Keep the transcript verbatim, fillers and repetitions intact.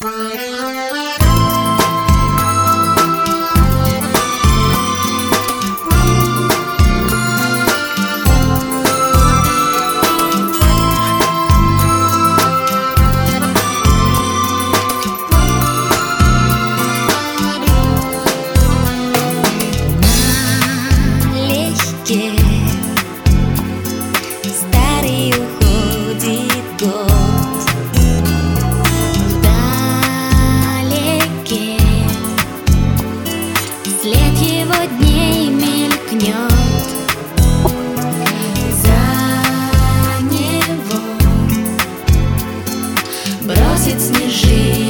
Старый уходит год, вдалеке след его дней мелькнет. За него бросит снежинки